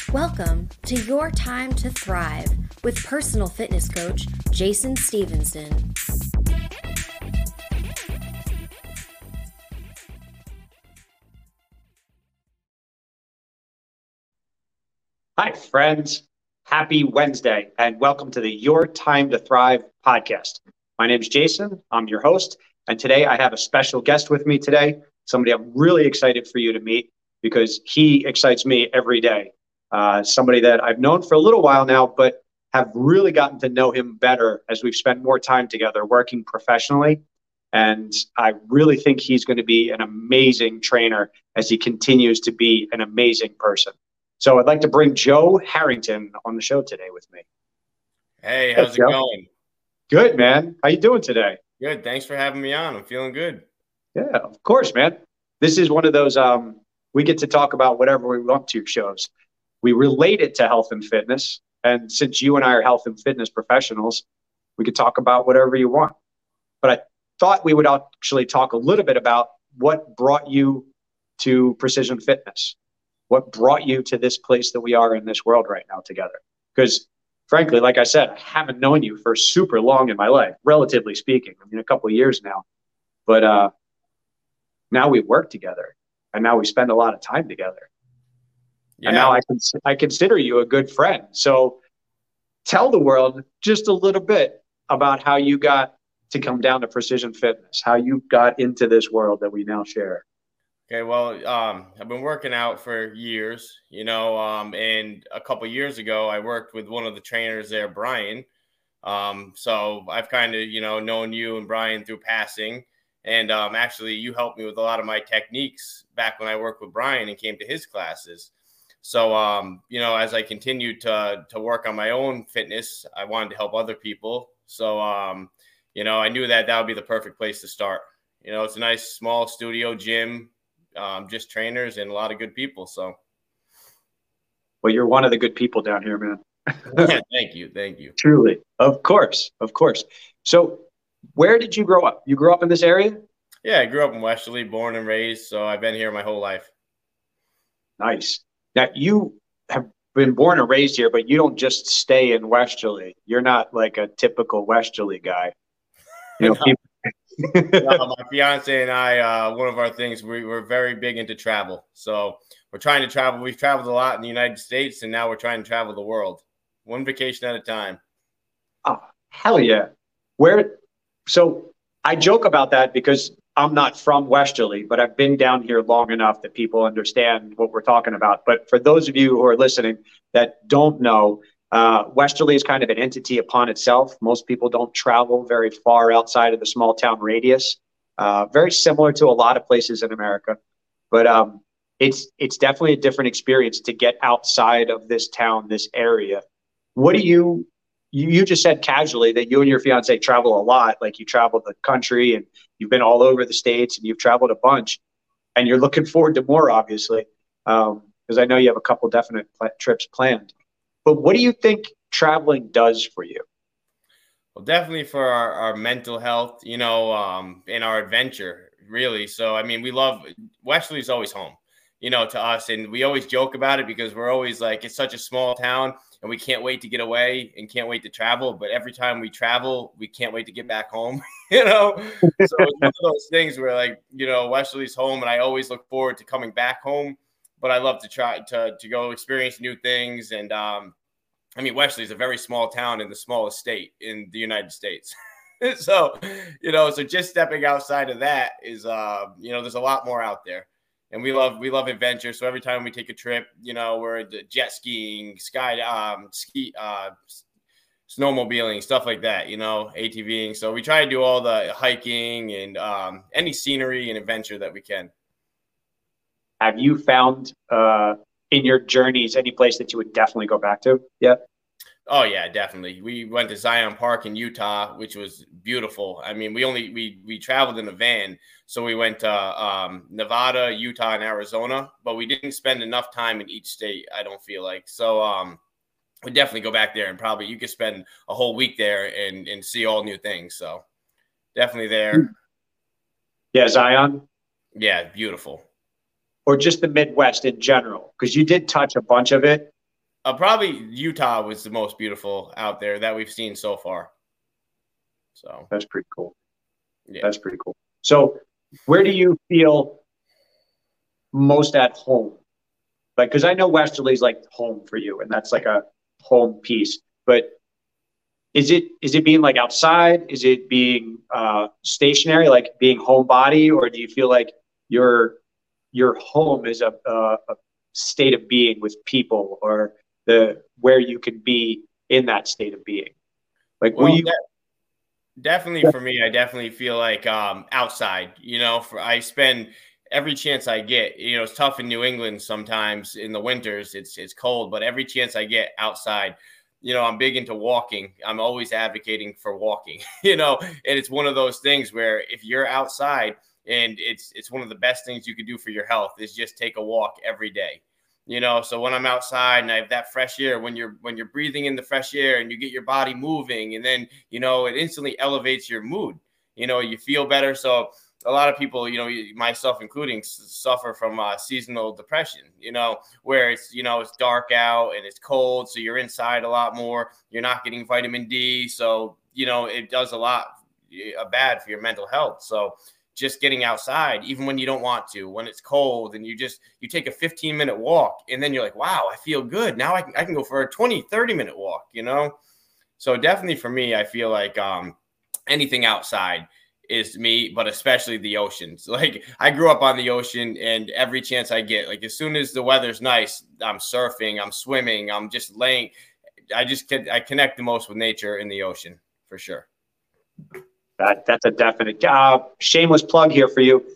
Welcome to Your Time to Thrive with personal fitness coach Jason Stevenson. Hi, friends. Happy Wednesday, and welcome to the Your Time to Thrive podcast. My name is Jason. I'm your host, and today I have a special guest with me today, somebody I'm really excited for you to meet because he excites me every day. Somebody that I've known for a little while now, but have really gotten to know him better as we've spent more time together working professionally. And I really think he's going to be an amazing trainer as he continues to be an amazing person. So I'd like to bring Joe Harrington on the show today with me. Hey, how's it going? Good, man. How you doing today? Good. Thanks for having me on. I'm feeling good. Yeah, of course, man. This is one of those, we get to talk about whatever we want to shows. We relate it to health and fitness. And since you and I are health and fitness professionals, we could talk about whatever you want. But I thought we would actually talk a little bit about what brought you to Precision Fitness. What brought you to this place that we are in this world right now together? Because frankly, like I said, I haven't known you for super long in my life, relatively speaking. I mean, a couple of years now. But now we work together, and now we spend a lot of time together. Yeah. And now I consider you a good friend. So tell the world just a little bit about how you got to come down to Precision Fitness, how you got into this world that we now share. Okay, well, I've been working out for years, and a couple of years ago, I worked with one of the trainers there, Brian. So I've kind of, known you and Brian through passing. And actually, you helped me with a lot of my techniques back when I worked with Brian and came to his classes. So, as I continued to work on my own fitness, I wanted to help other people. So, I knew that would be the perfect place to start. It's a nice small studio gym. Just trainers and a lot of good people. So, well, you're one of the good people down here, man. Thank you. Truly. Of course. So where did you grow up? You grew up in this area? Yeah, I grew up in Westerly, born and raised. So I've been here my whole life. Nice. Now you have been born and raised here, but you don't just stay in Westerly. You're not like a typical Westerly guy. No. No, my fiance and I, one of our things, we're very big into travel. So we're trying to travel. We've traveled a lot in the United States, and now we're trying to travel the world, one vacation at a time. Oh, hell yeah. So I joke about that because I'm not from Westerly, but I've been down here long enough that people understand what we're talking about. But for those of you who are listening that don't know, Westerly is kind of an entity upon itself. Most people don't travel very far outside of the small town radius. Very similar to a lot of places in America, but it's definitely a different experience to get outside of this town, this area. What do you just said casually that you and your fiance travel a lot, like you travel the country and you've been all over the States and you've traveled a bunch, and you're looking forward to more, obviously, because I know you have a couple definite trips planned. But what do you think traveling does for you? Well, definitely for our mental health, and our adventure, really. So, I mean, we love Westerly's always home, to us. And we always joke about it because we're always like, it's such a small town and we can't wait to get away and can't wait to travel. But every time we travel, we can't wait to get back home, So it's one of those things where, like, Westerly's home, and I always look forward to coming back home. But I love to try to go experience new things. And Westerly is a very small town in the smallest state in the United States. So just stepping outside of that is, there's a lot more out there. And we love adventure. So every time we take a trip, we're into jet skiing, snowmobiling, stuff like that, ATVing. So we try to do all the hiking and any scenery and adventure that we can. Have you found in your journeys any place that you would definitely go back to yet? Oh yeah, definitely. We went to Zion Park in Utah, which was beautiful. I mean, we traveled in a van, so we went to Nevada, Utah, and Arizona, but we didn't spend enough time in each state, I don't feel like. So we definitely go back there, and probably you could spend a whole week there and see all new things. So definitely there. Yeah, Zion. Yeah, beautiful. Or just the Midwest in general, because you did touch a bunch of it. Probably Utah was the most beautiful out there that we've seen so far. So that's pretty cool. Yeah. That's pretty cool. So where do you feel most at home? Like, because I know Westerly's like home for you, and that's like a home piece. But is it being like outside? Is it being stationary, like being homebody, or do you feel like your home is a state of being with people, or the where you can be in that state of being? Like, well, definitely for me, I definitely feel like outside. I spend every chance I get. It's tough in New England sometimes in the winters. It's cold, but every chance I get outside. I'm big into walking. I'm always advocating for walking. And it's one of those things where if you're outside, and it's one of the best things you could do for your health is just take a walk every day. So when I'm outside and I have that fresh air, when you're breathing in the fresh air and you get your body moving, and then, it instantly elevates your mood, you feel better. So a lot of people, myself including, suffer from seasonal depression, where it's dark out and it's cold. So you're inside a lot more. You're not getting vitamin D. So, it does a lot bad for your mental health. So just getting outside, even when you don't want to, when it's cold, and you take a 15-minute walk, and then you're like, wow, I feel good. Now I can go for a 20-30-minute walk, So definitely for me, I feel like anything outside is me, but especially the oceans. Like, I grew up on the ocean, and every chance I get, like as soon as the weather's nice, I'm surfing, I'm swimming, I'm just laying. I connect the most with nature in the ocean for sure. That's a definite shameless plug here for you.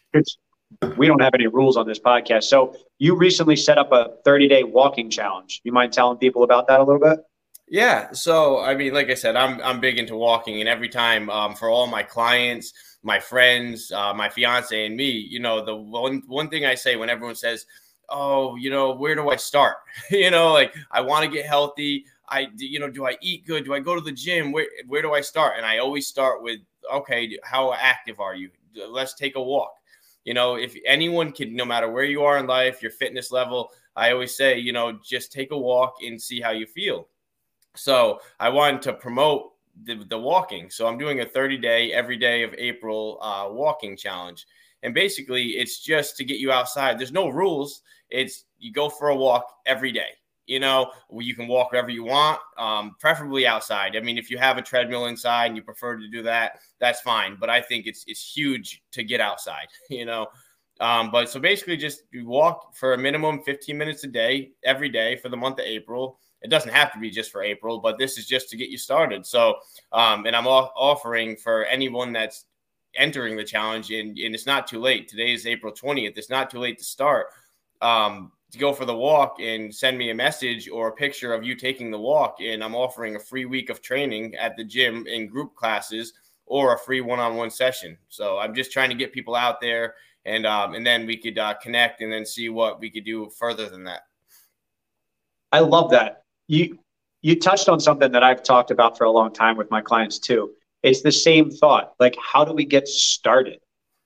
We don't have any rules on this podcast. So you recently set up a 30-day walking challenge. You mind telling people about that a little bit? Yeah. So, I mean, like I said, I'm big into walking, and every time for all my clients, my friends, my fiance and me, the one thing I say when everyone says, oh, where do I start? Like, I want to get healthy. Do I eat good? Do I go to the gym? Where do I start? And I always start with, okay, how active are you? Let's take a walk. If anyone can, no matter where you are in life, your fitness level, I always say, just take a walk and see how you feel. So I wanted to promote the walking. So I'm doing a 30-day, every day of April walking challenge. And basically, it's just to get you outside. There's no rules. It's you go for a walk every day. You can walk wherever you want, preferably outside. I mean, if you have a treadmill inside and you prefer to do that, that's fine. But I think it's huge to get outside, But so basically just you walk for a minimum 15 minutes a day, every day for the month of April. It doesn't have to be just for April, but this is just to get you started. So, and I'm offering for anyone that's entering the challenge, and it's not too late. Today is April 20th. It's not too late to start. To go for the walk and send me a message or a picture of you taking the walk. And I'm offering a free week of training at the gym in group classes or a free one-on-one session. So I'm just trying to get people out there, and then we could connect and then see what we could do further than that. I love that. You touched on something that I've talked about for a long time with my clients too. It's the same thought. Like, how do we get started?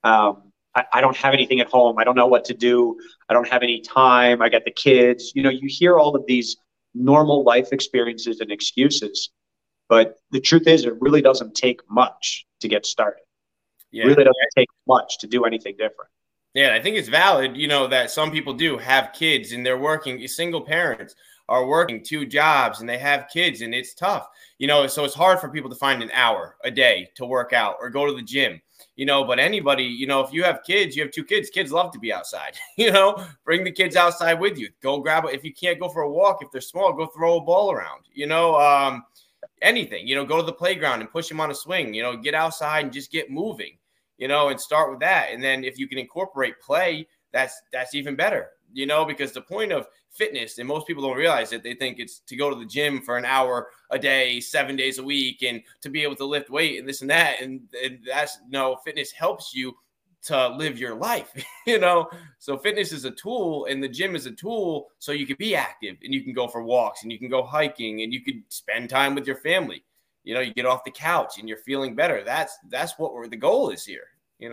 I don't have anything at home. I don't know what to do. I don't have any time. I got the kids. You hear all of these normal life experiences and excuses, but the truth is it really doesn't take much to get started. Yeah. It really doesn't take much to do anything different. Yeah, I think it's valid, that some people do have kids and they're working, single parents are working 2 jobs and they have kids, and it's tough, so it's hard for people to find an hour a day to work out or go to the gym. But anybody, if you have kids, you have 2 kids, kids love to be outside, bring the kids outside with you, go grab it. If you can't go for a walk, if they're small, go throw a ball around, anything, go to the playground and push them on a swing, get outside and just get moving, and start with that. And then if you can incorporate play, that's even better, because the point of fitness, and most people don't realize it, they think it's to go to the gym for an hour a day, 7 days a week, and to be able to lift weight and this and that. And that's no, fitness helps you to live your life, So fitness is a tool, and the gym is a tool so you can be active, and you can go for walks, and you can go hiking, and you could spend time with your family. You get off the couch and you're feeling better. That's what the goal is here,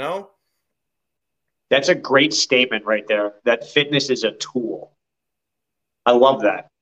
That's a great statement right there, that fitness is a tool. I love that.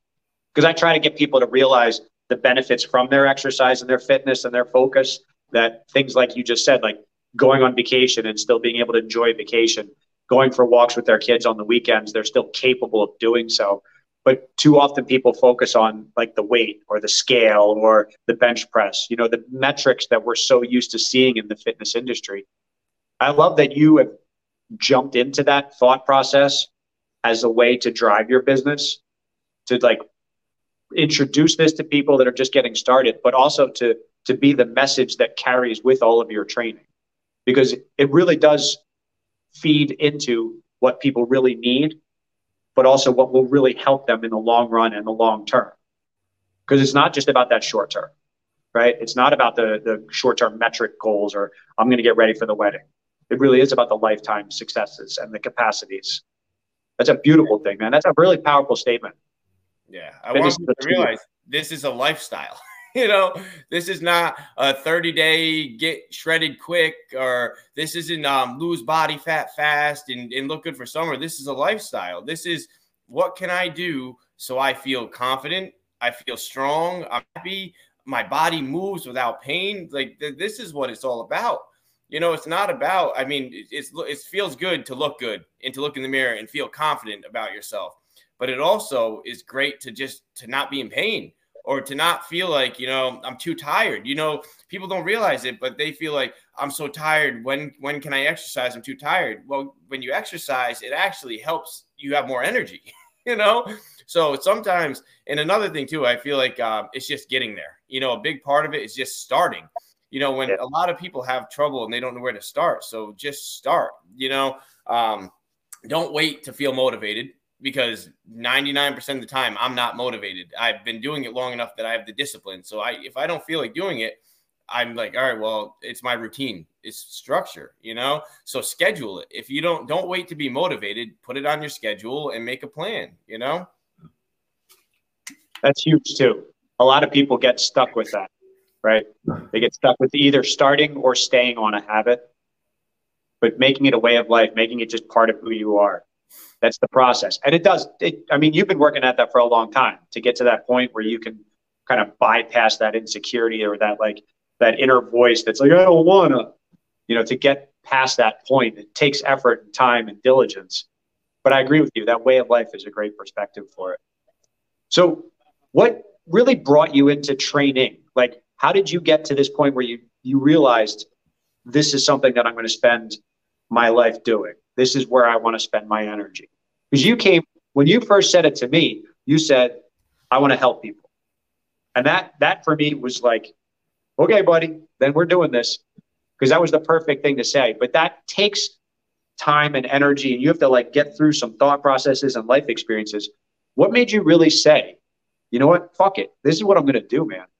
because I try to get people to realize the benefits from their exercise and their fitness and their focus, that things like you just said, like going on vacation and still being able to enjoy vacation, going for walks with their kids on the weekends, they're still capable of doing so. But too often people focus on like the weight or the scale or the bench press, you know, the metrics that we're so used to seeing in the fitness industry. I love that you have jumped into that thought process as a way to drive your business, to like introduce this to people that are just getting started, but also to be the message that carries with all of your training, because it really does feed into what people really need, but also what will really help them in the long run and the long term. Because it's not just about that short term, right? It's not about the short term metric goals or I'm going to get ready for the wedding. It really is about the lifetime successes and the capacities. That's a beautiful thing, man. That's a really powerful statement. Yeah. I want people to realize this is a lifestyle. You know, this is not a 30-day get shredded quick, or this isn't lose body fat fast and look good for summer. This is a lifestyle. This is what can I do so I feel confident, I feel strong, I'm happy, my body moves without pain. Like this is what it's all about. You know, it's not about, I mean, it feels good to look good and to look in the mirror and feel confident about yourself. But it also is great to not be in pain, or to not feel like, you know, I'm too tired. You know, people don't realize it, but they feel like I'm so tired. When can I exercise? I'm too tired. Well, when you exercise, it actually helps you have more energy, you know? So sometimes, and another thing too, I feel like it's just getting there. You know, a big part of it is just starting. You know, when a lot of people have trouble and they don't know where to start. So just start, you know, don't wait to feel motivated, because 99% of the time I'm not motivated. I've been doing it long enough that I have the discipline. So if I don't feel like doing it, I'm like, all right, well, it's my routine. It's structure, you know? So schedule it. If you don't wait to be motivated, put it on your schedule and make a plan, you know? That's huge too. A lot of people get stuck with that, right? They get stuck with either starting or staying on a habit, but making it a way of life, making it just part of who you are. That's the process. And it does. I mean, you've been working at that for a long time to get to that point where you can kind of bypass that insecurity or that inner voice that's like, I don't want to, you know, to get past that point. It takes effort and time and diligence. But I agree with you. That way of life is a great perspective for it. So what really brought you into training? Like, how did you get to this point where you realized this is something that I'm going to spend my life doing? This is where I want to spend my energy. Because when you first said it to me, you said, I want to help people. And that for me was like, okay, buddy, then we're doing this. Because that was the perfect thing to say. But that takes time and energy, and you have to like get through some thought processes and life experiences. What made you really say, you know what, fuck it, this is what I'm going to do, man?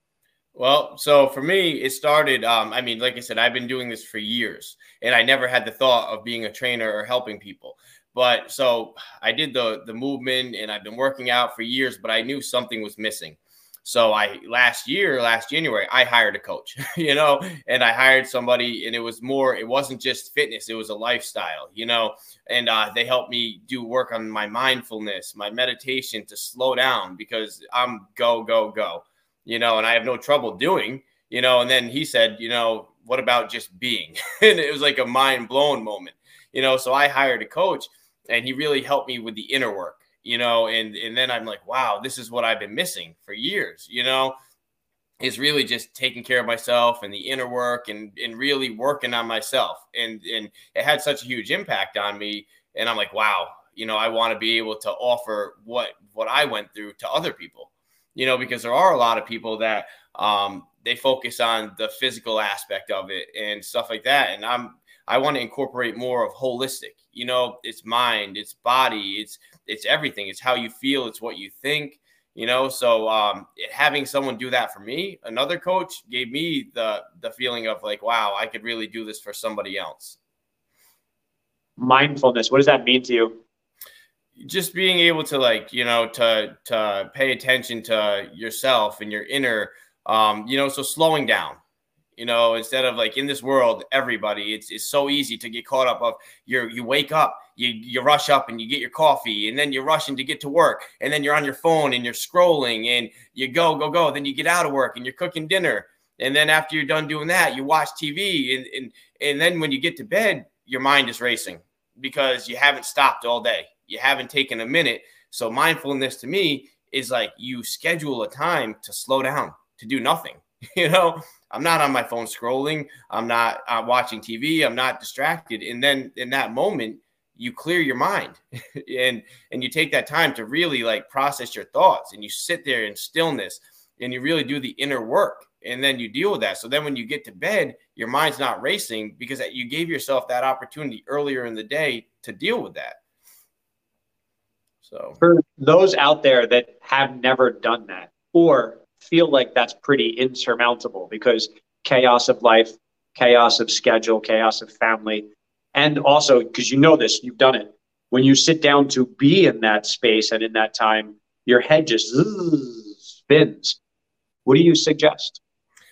Well, so for me, it started, I mean, like I said, I've been doing this for years, and I never had the thought of being a trainer or helping people. But so I did the movement, and I've been working out for years, but I knew something was missing. So last January, I hired a coach, you know, and I hired somebody, and it wasn't just fitness. It was a lifestyle, you know, and they helped me do work on my mindfulness, my meditation, to slow down, because I'm go, go, go. You know, and I have no trouble doing, you know. And then he said, you know, what about just being? And it was like a mind blown moment, you know. So I hired a coach, and he really helped me with the inner work, you know. And then I'm like, wow, this is what I've been missing for years, you know, is really just taking care of myself and the inner work and really working on myself. And it had such a huge impact on me. And I'm like, wow, you know, I want to be able to offer what I went through to other people. You know, because there are a lot of people that they focus on the physical aspect of it and stuff like that. And I want to incorporate more of holistic, you know, it's mind, it's body, it's everything. It's how you feel. It's what you think, you know. So having someone do that for me, another coach, gave me the feeling of like, wow, I could really do this for somebody else. Mindfulness. What does that mean to you? Just being able to, like, you know, to pay attention to yourself and your inner, you know, so slowing down, You know, instead of like in this world, everybody, it's so easy to get caught up of you wake up, you rush up and you get your coffee, and then you're rushing to get to work, and then you're on your phone and you're scrolling, and you go. Then you get out of work and you're cooking dinner. And then after you're done doing that, you watch TV. And then when you get to bed, your mind is racing because you haven't stopped all day. You haven't taken a minute. So mindfulness to me is like you schedule a time to slow down, to do nothing. You know, I'm not on my phone scrolling. I'm not watching TV. I'm not distracted. And then in that moment, you clear your mind and you take that time to really like process your thoughts, and you sit there in stillness and you really do the inner work, and then you deal with that. So then when you get to bed, your mind's not racing because you gave yourself that opportunity earlier in the day to deal with that. So for those out there that have never done that or feel like that's pretty insurmountable because chaos of life, chaos of schedule, chaos of family, and also because you know this, you've done it. When you sit down to be in that space and in that time, your head just spins. What do you suggest?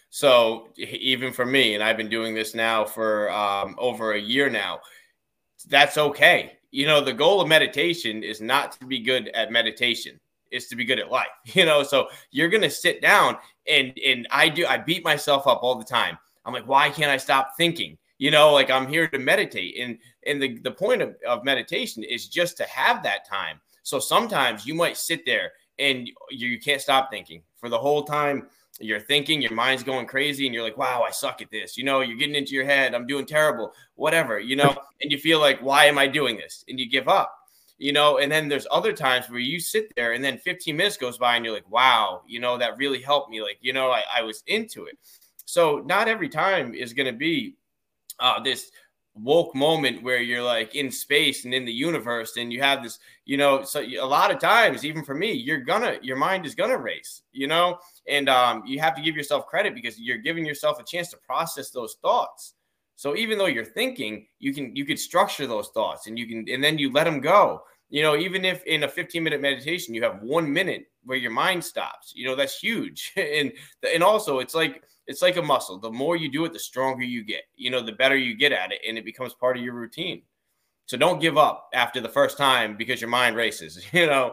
So even for me, and I've been doing this now for over a year now, that's okay. You know, the goal of meditation is not to be good at meditation. Is to be good at life, you know? So you're going to sit down and I beat myself up all the time. I'm like, why can't I stop thinking? You know, like I'm here to meditate. And the point of meditation is just to have that time. So sometimes you might sit there and you can't stop thinking for the whole time. You're thinking, your mind's going crazy, and you're like, wow, I suck at this. You know, you're getting into your head. I'm doing terrible, whatever, you know, and you feel like, why am I doing this? And you give up. You know, and then there's other times where you sit there and then 15 minutes goes by and you're like, wow, you know, that really helped me. Like, you know, I was into it. So not every time is going to be this woke moment where you're like in space and in the universe and you have this, you know, so a lot of times, even for me, your mind is going to race, you know, and you have to give yourself credit because you're giving yourself a chance to process those thoughts. So even though you're thinking, you could structure those thoughts and then you let them go. You know, even if in a 15-minute meditation, you have 1 minute where your mind stops, you know, that's huge. And also it's like a muscle. The more you do it, the stronger you get, you know, the better you get at it, and it becomes part of your routine. So don't give up after the first time because your mind races, you know?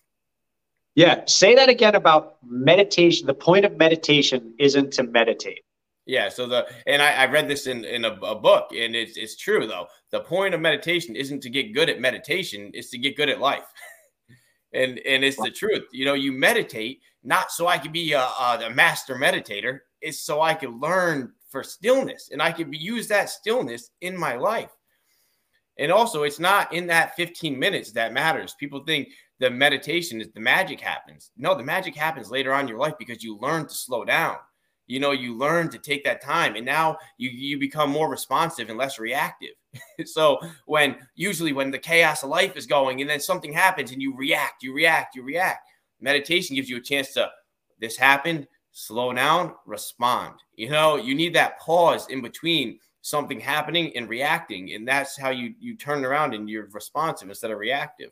Yeah. Say that again about meditation. The point of meditation isn't to meditate. Yeah. So I read this in a book, and it's true though. The point of meditation isn't to get good at meditation, it's to get good at life. and it's the truth. You know, you meditate not so I can be a master meditator. It's so I can learn for stillness, and I can use that stillness in my life. And also, it's not in that 15 minutes that matters. People think the meditation is the magic happens. No, the magic happens later on in your life because you learn to slow down. You know, you learn to take that time, and now you become more responsive and less reactive. So usually when the chaos of life is going and then something happens and you react, meditation gives you a chance to, this happened, slow down, respond. You know, you need that pause in between something happening and reacting. And that's how you turn around and you're responsive instead of reactive.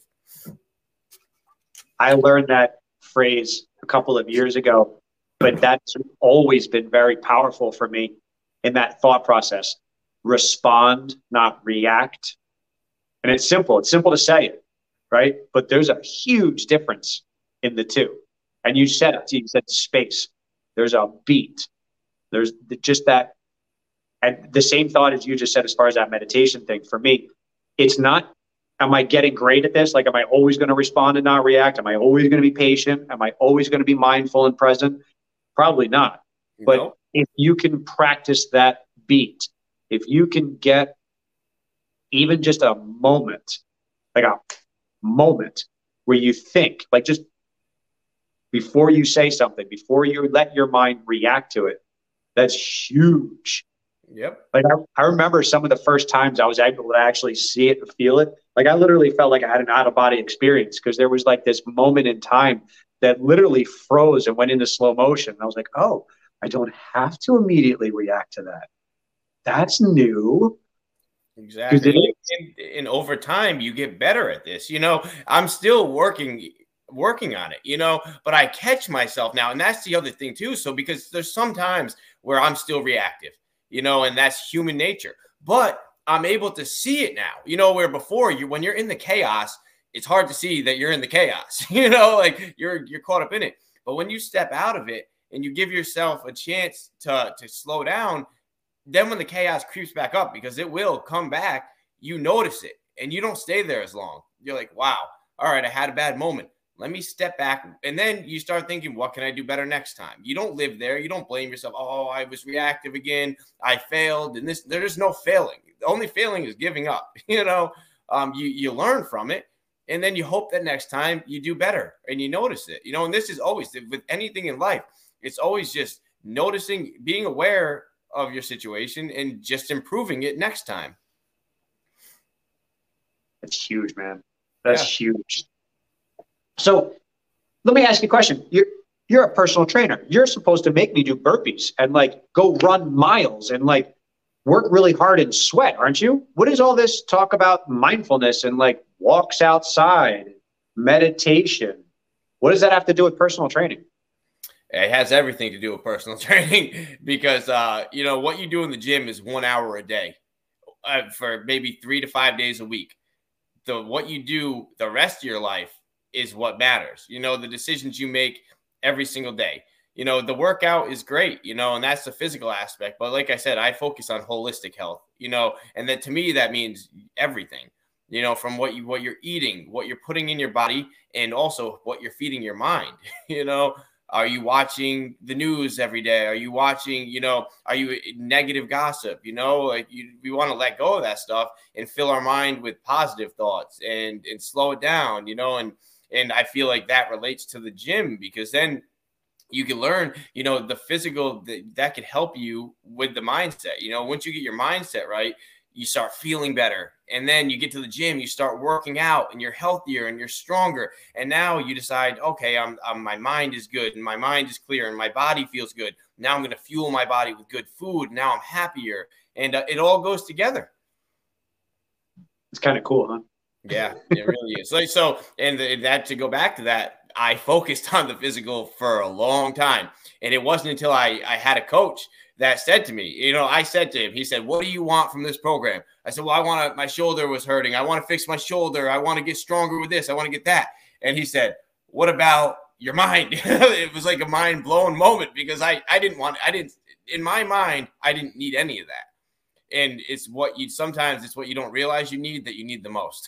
I learned that phrase a couple of years ago, but that's always been very powerful for me in that thought process. Respond, not react. And it's simple. It's simple to say it, right? But there's a huge difference in the two. And you said it. You said space. There's a beat. There's just that. And the same thought as you just said as far as that meditation thing. For me, it's not, am I getting great at this? Like, am I always going to respond and not react? Am I always going to be patient? Am I always going to be mindful and present? Probably not. But if you can practice that beat, if you can get even just a moment, like a moment where you think, like just before you say something, before you let your mind react to it, that's huge. Yep. Like I remember some of the first times I was able to actually see it and feel it. Like I literally felt like I had an out-of-body experience because there was like this moment in time that literally froze and went into slow motion. And I was like, oh, I don't have to immediately react to that. That's new. Exactly. And over time, you get better at this. You know, I'm still working working on it, you know, but I catch myself now. And that's the other thing too. So because there's some times where I'm still reactive, you know, and that's human nature, but I'm able to see it now, you know, where before when you're in the chaos, it's hard to see that you're in the chaos, you know, like you're caught up in it. But when you step out of it and you give yourself a chance to slow down, then when the chaos creeps back up, because it will come back, you notice it and you don't stay there as long. You're like, wow, all right, I had a bad moment. Let me step back. And then you start thinking, what can I do better next time? You don't live there. You don't blame yourself. Oh, I was reactive again. I failed. And there's no failing. The only failing is giving up. You know, you learn from it. And then you hope that next time you do better and you notice it, you know, and this is always with anything in life. It's always just noticing, being aware of your situation and just improving it next time. That's huge, man. That's huge. So let me ask you a question. You're a personal trainer. You're supposed to make me do burpees and like go run miles and like work really hard and sweat, aren't you? What is all this talk about mindfulness and like walks outside, meditation? What does that have to do with personal training? It has everything to do with personal training because, you know, what you do in the gym is 1 hour a day for maybe 3 to 5 days a week. What you do the rest of your life is what matters. You know, the decisions you make every single day. You know, the workout is great, you know, and that's the physical aspect. But like I said, I focus on holistic health, you know, and then to me, that means everything, you know, from what you're eating, what you're putting in your body, and also what you're feeding your mind. You know, are you watching the news every day? Are you watching, you know, are you negative gossip? You know, like we want to let go of that stuff and fill our mind with positive thoughts and slow it down, you know, and I feel like that relates to the gym because then you can learn, you know, the physical that could help you with the mindset. You know, once you get your mindset right, you start feeling better. And then you get to the gym, you start working out and you're healthier and you're stronger. And now you decide, okay, my mind is good and my mind is clear and my body feels good. Now I'm going to fuel my body with good food. Now I'm happier. And it all goes together. It's kind of cool, huh? Yeah, it really is. So, and that to go back to that, I focused on the physical for a long time. And it wasn't until I had a coach that said to me, you know, I said to him, he said, what do you want from this program? I said, well, my shoulder was hurting. I want to fix my shoulder. I want to get stronger with this. I want to get that. And he said, what about your mind? It was like a mind blown moment because in my mind, I didn't need any of that. And sometimes it's what you don't realize you need that you need the most.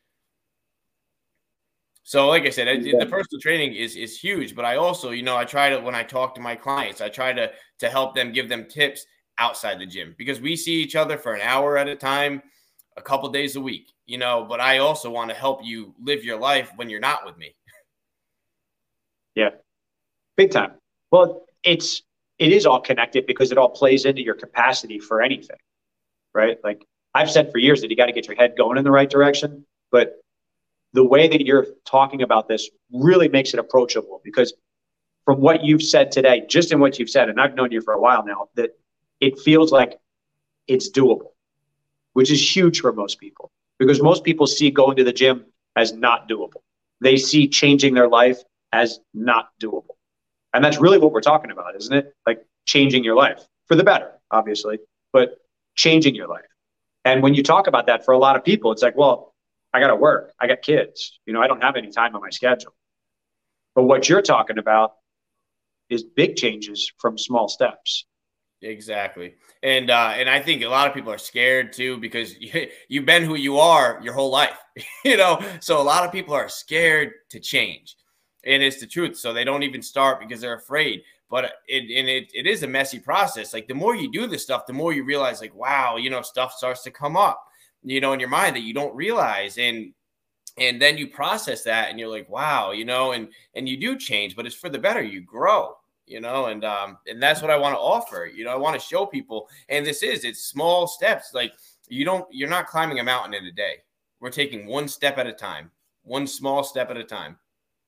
So like I said, the personal training is huge, but I also, you know, I try to, when I talk to my clients, I try to help them, give them tips outside the gym because we see each other for an hour at a time, a couple days a week, you know, but I also want to help you live your life when you're not with me. Yeah, big time. Well, it is all connected because it all plays into your capacity for anything, right? Like I've said for years that you got to get your head going in the right direction, but the way that you're talking about this really makes it approachable because from what you've said today, just in what you've said, and I've known you for a while now, that it feels like it's doable, which is huge for most people because most people see going to the gym as not doable. They see changing their life as not doable. And that's really what we're talking about, isn't it? Like changing your life for the better, obviously, but changing your life. And when you talk about that for a lot of people, it's like, well, I got to work. I got kids. You know, I don't have any time on my schedule. But what you're talking about is big changes from small steps. Exactly. And I think a lot of people are scared too, because you've been who you are your whole life, you know, so a lot of people are scared to change and it's the truth. So they don't even start because they're afraid, but it is a messy process. Like the more you do this stuff, the more you realize like, wow, you know, stuff starts to come up, you know, in your mind that you don't realize. And then you process that and you're like, wow, you know, and you do change, but it's for the better. You grow, you know, and that's what I want to offer. You know, I want to show people, and it's small steps. Like you're not climbing a mountain in a day. We're taking one step at a time, one small step at a time.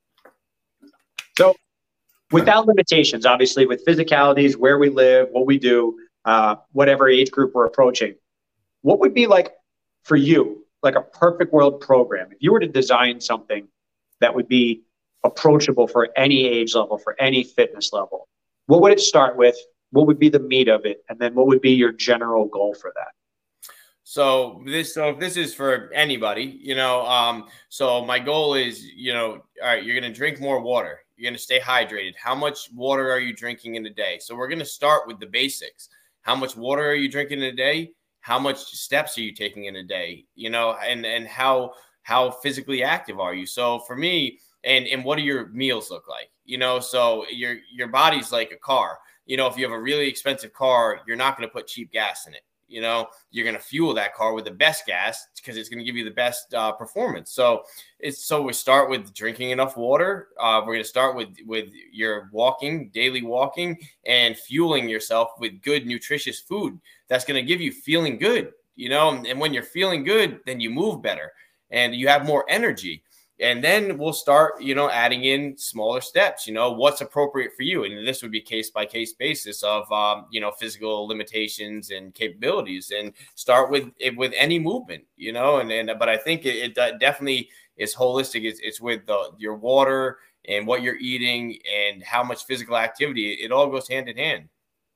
So without limitations, obviously with physicalities, where we live, what we do, whatever age group we're approaching, what would be like for you, like a perfect world program? If you were to design something that would be approachable for any age level, for any fitness level, what would it start with? What would be the meat of it? And then what would be your general goal for that? So if this is for anybody, so my goal is, all right, you're going to drink more water. You're going to stay hydrated. How much water are you drinking in a day? So we're going to start with the basics. How much water are you drinking in a day? How much steps are you taking in a day? And how physically active are you? So for me, and what do your meals look like? So your body's like a car. If you have a really expensive car, you're not going to put cheap gas in it. You're going to fuel that car with the best gas because it's going to give you the best performance. So we start with drinking enough water. We're going to start with your daily walking, and fueling yourself with good, nutritious food. That's going to give you feeling good, and when you're feeling good, then you move better and you have more energy. And then we'll start, adding in smaller steps, what's appropriate for you. And this would be case by case basis of, physical limitations and capabilities, and start with any movement, but I think it definitely is holistic. It's with your water and what you're eating and how much physical activity. It all goes hand in hand.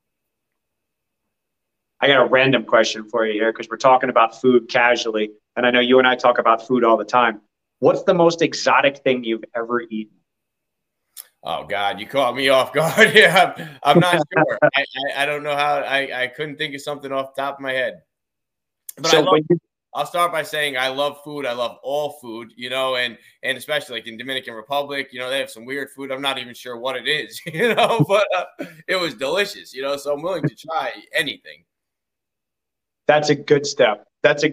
I got a random question for you here, because we're talking about food casually. And I know you and I talk about food all the time. What's the most exotic thing you've ever eaten? Oh God, you caught me off guard. Yeah, I'm not sure. I don't know how. I couldn't think of something off the top of my head. But so I'll start by saying I love food. I love all food, and especially like in Dominican Republic, they have some weird food. I'm not even sure what it is, but it was delicious, so I'm willing to try anything. That's a good step.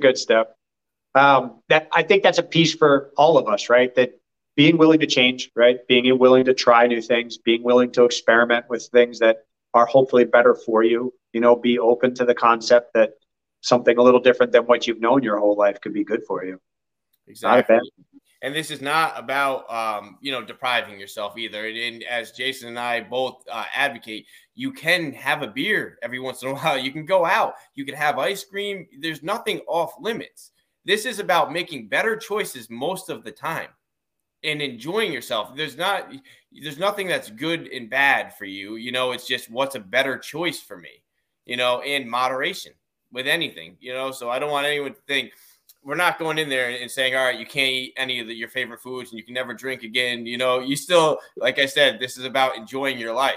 I think that's a piece for all of us, right? That being willing to change, right? Being willing to try new things, being willing to experiment with things that are hopefully better for you, be open to the concept that something a little different than what you've known your whole life could be good for you. Exactly. And this is not about, depriving yourself either. And as Jason and I both advocate, you can have a beer every once in a while. You can go out. You can have ice cream. There's nothing off limits. This is about making better choices most of the time and enjoying yourself. There's nothing that's good and bad for you. It's just what's a better choice for me, in moderation with anything, so I don't want anyone to think we're not going in there and saying, all right, you can't eat any of your favorite foods and you can never drink again. You still, like I said, this is about enjoying your life.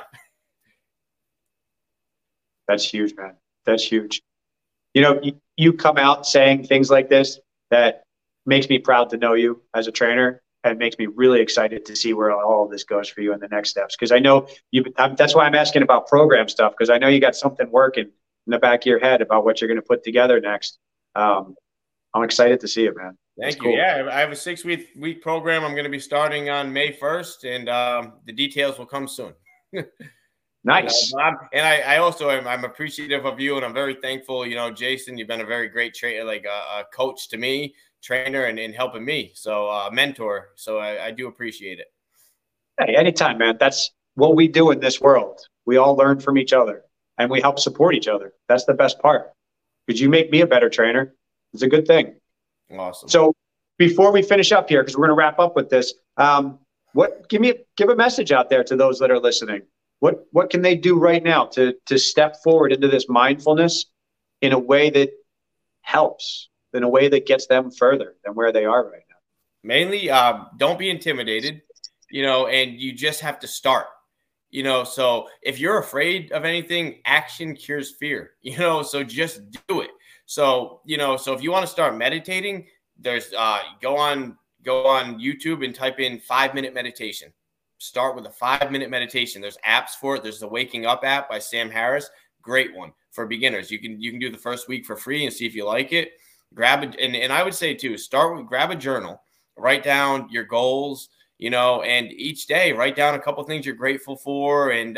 That's huge, man. That's huge. You come out saying things like this that makes me proud to know you as a trainer, and makes me really excited to see where all of this goes for you in the next steps. Because I know that's why I'm asking about program stuff, because I know you got something working in the back of your head about what you're going to put together next. I'm excited to see it, man. Thank you. Cool. Yeah, I have a 6-week program. I'm going to be starting on May 1st, and the details will come soon. Nice. I also I'm appreciative of you, and I'm very thankful. Jason, you've been a very great trainer, like a coach to me, trainer, and helping me. So mentor. So I do appreciate it. Hey, anytime, man. That's what we do in this world. We all learn from each other, and we help support each other. That's the best part. Because you make me a better trainer. It's a good thing. Awesome. So before we finish up here, because we're going to wrap up with this, give a message out there to those that are listening. What can they do right now to step forward into this mindfulness in a way that helps, in a way that gets them further than where they are right now? Mainly, don't be intimidated, and you just have to start. So if you're afraid of anything, action cures fear, so just do it. So if you want to start meditating, there's go on YouTube and type in 5-minute meditation. Start with a 5-minute meditation. There's apps for it. There's the Waking Up app by Sam Harris. Great one for beginners. You can do the first week for free and see if you like it. Grab it. And I would say too, grab a journal, write down your goals, and each day write down a couple things you're grateful for, and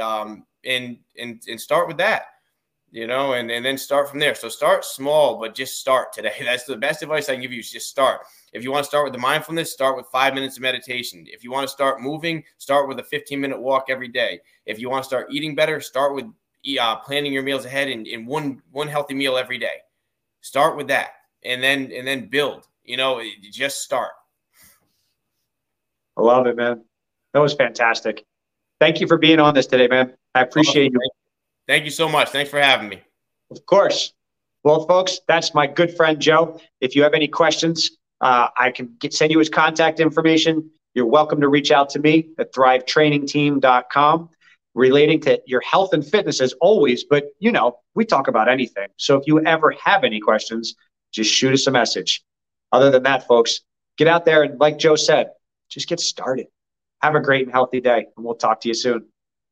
start with that, and then start from there. So start small, but just start today. That's the best advice I can give you, is just start. If you want to start with the mindfulness, start with 5 minutes of meditation. If you want to start moving, start with a 15-minute walk every day. If you want to start eating better, start with planning your meals ahead in one healthy meal every day. Start with that, and then build. Just start. I love it, man. That was fantastic. Thank you for being on this today, man. I appreciate you. Thank you so much. Thanks for having me. Of course. Well, folks, that's my good friend, Joe. If you have any questions, I can send you his contact information. You're welcome to reach out to me at thrivetrainingteam.com relating to your health and fitness as always. But, we talk about anything. So if you ever have any questions, just shoot us a message. Other than that, folks, get out there and, like Joe said, just get started. Have a great and healthy day, and we'll talk to you soon.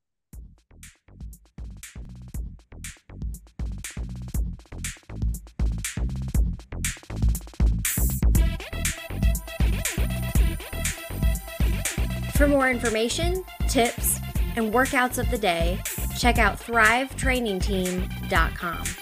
For more information, tips, and workouts of the day, check out thrivetrainingteam.com.